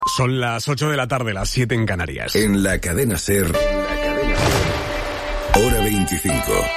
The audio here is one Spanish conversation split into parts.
Son las 8 de la tarde, las 7 en Canarias. En la cadena SER, hora 25.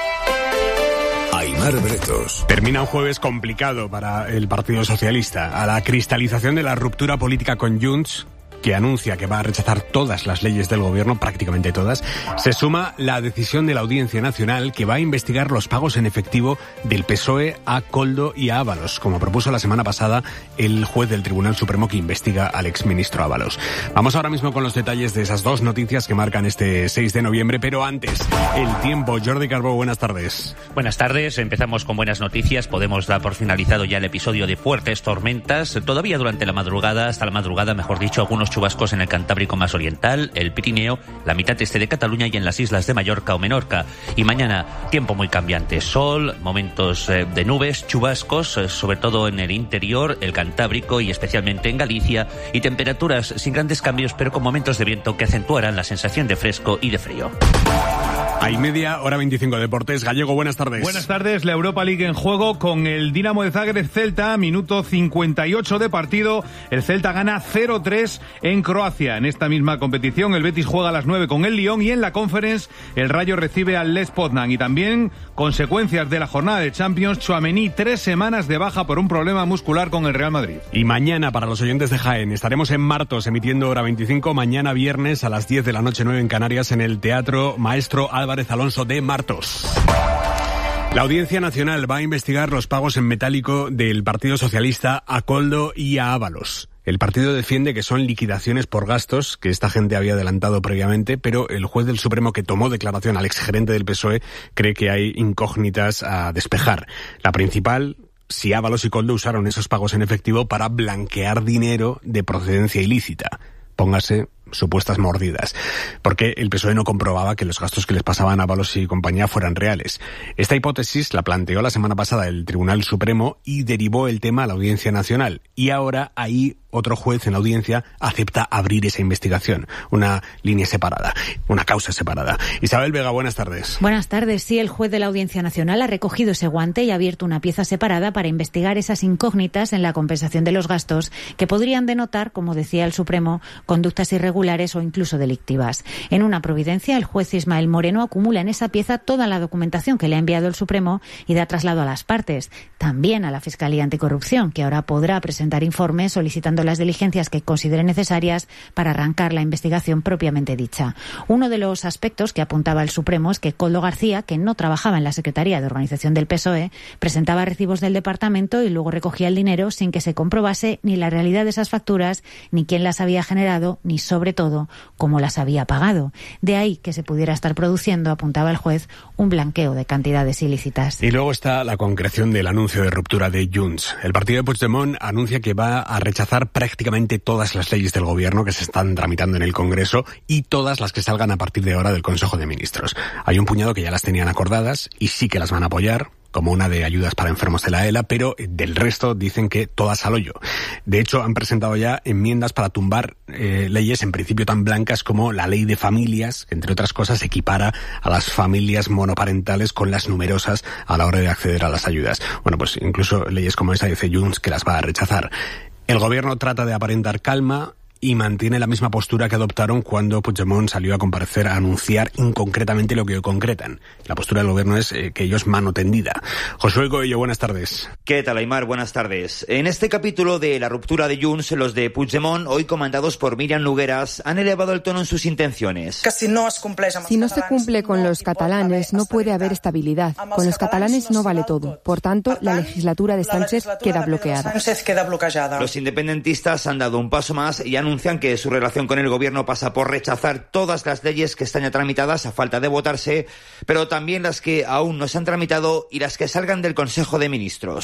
Aimar Bretos. Termina un jueves complicado para el Partido Socialista. A la cristalización de la ruptura política con Junts, que anuncia que va a rechazar todas las leyes del gobierno, prácticamente todas, se suma la decisión de la Audiencia Nacional que va a investigar los pagos en efectivo del PSOE a Koldo y a Ábalos, como propuso la semana pasada el juez del Tribunal Supremo que investiga al exministro Ábalos. Vamos ahora mismo con los detalles de esas dos noticias que marcan este 6 de noviembre, pero antes, el tiempo. Jordi Carbó, buenas tardes. Buenas tardes, empezamos con buenas noticias. Podemos dar por finalizado ya el episodio de fuertes tormentas. Todavía durante la madrugada, hasta la madrugada, mejor dicho, algunos chubascos en el Cantábrico más oriental, el Pirineo, la mitad este de Cataluña y en las islas de Mallorca o Menorca. Y mañana, tiempo muy cambiante, sol, momentos de nubes, chubascos, sobre todo en el interior, el Cantábrico y especialmente en Galicia, y temperaturas sin grandes cambios, pero con momentos de viento que acentuarán la sensación de fresco y de frío. Hay media, hora 25 Deportes. Gallego, buenas tardes. Buenas tardes. La Europa League en juego con el Dinamo de Zagreb Celta, minuto 58 de partido. El Celta gana 0-3 en Croacia. En esta misma competición, el Betis juega a las 9 con el Lyon y en la Conference el Rayo recibe al Lech Poznan. Y también consecuencias de la jornada de Champions, Tchouaméni 3 semanas de baja por un problema muscular con el Real Madrid. Y mañana, para los oyentes de Jaén, estaremos en Martos emitiendo hora 25, mañana viernes a las 10 de la noche, 9 en Canarias, en el Teatro Maestro Álvarez Alonso de Martos. La Audiencia Nacional va a investigar los pagos en metálico del Partido Socialista a Koldo y a Ábalos. El partido defiende que son liquidaciones por gastos que esta gente había adelantado previamente, pero el juez del Supremo que tomó declaración al exgerente del PSOE cree que hay incógnitas a despejar. La principal, si Ábalos y Koldo usaron esos pagos en efectivo para blanquear dinero de procedencia ilícita. Póngase supuestas mordidas, porque el PSOE no comprobaba que los gastos que les pasaban a Ábalos y compañía fueran reales. Esta hipótesis la planteó la semana pasada el Tribunal Supremo y derivó el tema a la Audiencia Nacional. Y ahora ahí otro juez en la audiencia acepta abrir esa investigación, una línea separada, una causa separada. Isabel Vega, buenas tardes. Buenas tardes. Sí, el juez de la Audiencia Nacional ha recogido ese guante y ha abierto una pieza separada para investigar esas incógnitas en la compensación de los gastos que podrían denotar, como decía el Supremo, conductas irregulares o incluso delictivas. En una providencia, el juez Ismael Moreno acumula en esa pieza toda la documentación que le ha enviado el Supremo y da traslado a las partes, también a la Fiscalía Anticorrupción, que ahora podrá presentar informes solicitando las diligencias que considere necesarias para arrancar la investigación propiamente dicha. Uno de los aspectos que apuntaba el Supremo es que Koldo García, que no trabajaba en la Secretaría de Organización del PSOE, presentaba recibos del departamento y luego recogía el dinero sin que se comprobase ni la realidad de esas facturas, ni quién las había generado, ni sobre todo cómo las había pagado. De ahí que se pudiera estar produciendo, apuntaba el juez, un blanqueo de cantidades ilícitas. Y luego está la concreción del anuncio de ruptura de Junts. El partido de Puigdemont anuncia que va a rechazar prácticamente todas las leyes del gobierno que se están tramitando en el Congreso y todas las que salgan a partir de ahora del Consejo de Ministros. Hay un puñado que ya las tenían acordadas y sí que las van a apoyar, como una de ayudas para enfermos de la ELA, pero del resto dicen que todas al hoyo. De hecho, han presentado ya enmiendas para tumbar leyes en principio tan blancas como la ley de familias, que entre otras cosas equipara a las familias monoparentales con las numerosas a la hora de acceder a las ayudas. Bueno, pues incluso leyes como esa dice Junts que las va a rechazar. El gobierno trata de aparentar calma y mantiene la misma postura que adoptaron cuando Puigdemont salió a comparecer a anunciar inconcretamente lo que hoy concretan. La postura del gobierno es que ellos mano tendida. Josué Coello, buenas tardes. ¿Qué tal, Aimar? Buenas tardes. En este capítulo de la ruptura de Junts, los de Puigdemont, hoy comandados por Míriam Nogueras, han elevado el tono en sus intenciones. Si no se cumple con los catalanes, no puede haber estabilidad. Con los catalanes no vale todo. Por tanto, la legislatura de Sánchez queda bloqueada. Los independentistas han dado un paso más y anuncian que su relación con el gobierno pasa por rechazar todas las leyes que están ya tramitadas a falta de votarse, pero también las que aún no se han tramitado y las que salgan del Consejo de Ministros.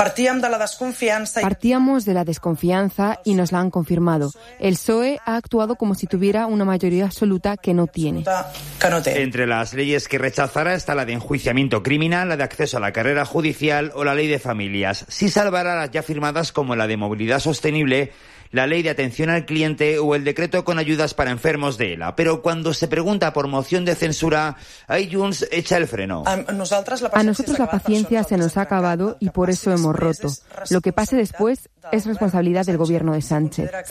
Partíamos de la desconfianza y nos la han confirmado. El PSOE ha actuado como si tuviera una mayoría absoluta que no tiene. Entre las leyes que rechazará está la de enjuiciamiento criminal, la de acceso a la carrera judicial o la ley de familias. Sí salvará las ya firmadas como la de movilidad sostenible, la ley de atención al cliente o el decreto con ayudas para enfermos de ELA. Pero cuando se pregunta por moción de censura, ahí Junts echa el freno. A nosotros la paciencia se nos ha acabado y por eso hemos roto. Lo que pase después es responsabilidad del gobierno de Sánchez.